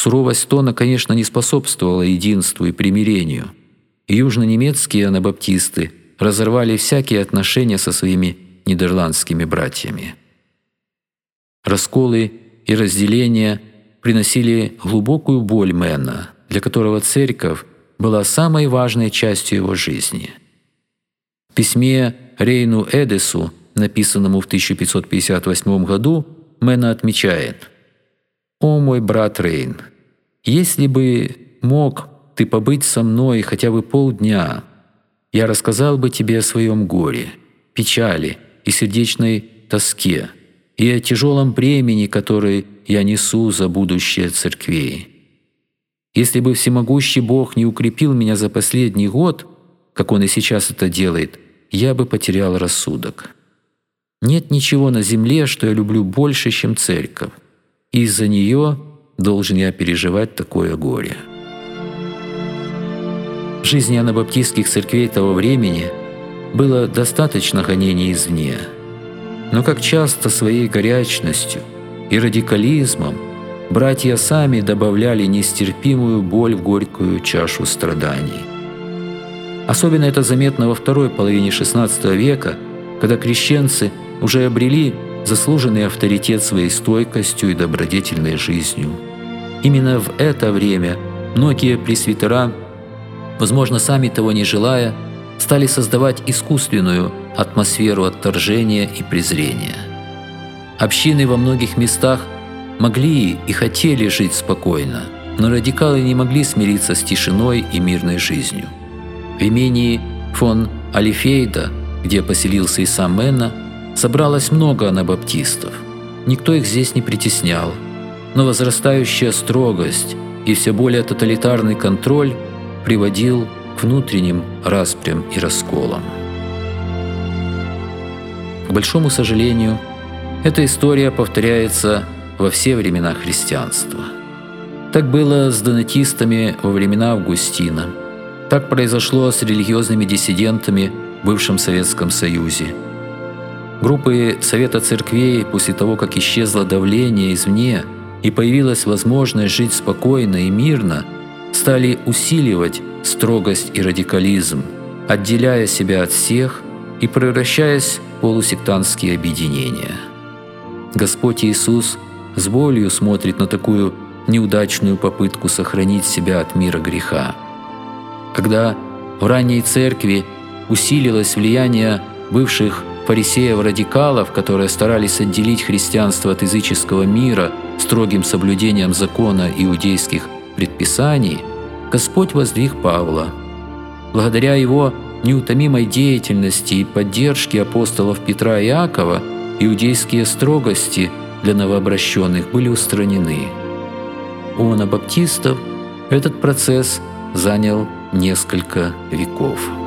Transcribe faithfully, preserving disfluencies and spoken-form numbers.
Суровость тона, конечно, не способствовала единству и примирению. И южно-немецкие анабаптисты разорвали всякие отношения со своими нидерландскими братьями. Расколы и разделения приносили глубокую боль Мена, для которого церковь была самой важной частью его жизни. В письме Рейну Эдесу, написанному в тысяча пятьсот пятьдесят восьмом году, Мена отмечает: «О мой брат Рейн, если бы мог ты побыть со мной хотя бы полдня, я рассказал бы тебе о своем горе, печали и сердечной тоске, и о тяжелом бремени, который я несу за будущее церквей. Если бы всемогущий Бог не укрепил меня за последний год, как Он и сейчас это делает, я бы потерял рассудок. Нет ничего на земле, что я люблю больше, чем церковь, и из-за нее должен я переживать такое горе». В жизни анабаптистских церквей того времени было достаточно гонений извне, но как часто своей горячностью и радикализмом братья сами добавляли нестерпимую боль в горькую чашу страданий. Особенно это заметно во второй половине шестнадцатого века, когда крещенцы уже обрели заслуженный авторитет своей стойкостью и добродетельной жизнью. Именно в это время многие пресвитера, возможно, сами того не желая, стали создавать искусственную атмосферу отторжения и презрения. Общины во многих местах могли и хотели жить спокойно, но радикалы не могли смириться с тишиной и мирной жизнью. В имении фон Алифейда, где поселился и сам Менна, собралось много анабаптистов. Никто их здесь не притеснял, но возрастающая строгость и все более тоталитарный контроль приводил к внутренним распрям и расколам. К большому сожалению, эта история повторяется во все времена христианства. Так было с донатистами во времена Августина. Так произошло с религиозными диссидентами в бывшем Советском Союзе. Группы Совета Церквей, после того, как исчезло давление извне и появилась возможность жить спокойно и мирно, стали усиливать строгость и радикализм, отделяя себя от всех и превращаясь в полусектантские объединения. Господь Иисус с болью смотрит на такую неудачную попытку сохранить себя от мира греха. Когда в ранней церкви усилилось влияние бывших фарисеев-радикалов, которые старались отделить христианство от языческого мира строгим соблюдением закона иудейских предписаний, Господь воздвиг Павла. Благодаря его неутомимой деятельности и поддержке апостолов Петра и Иакова иудейские строгости для новообращенных были устранены. У анабаптистов этот процесс занял несколько веков.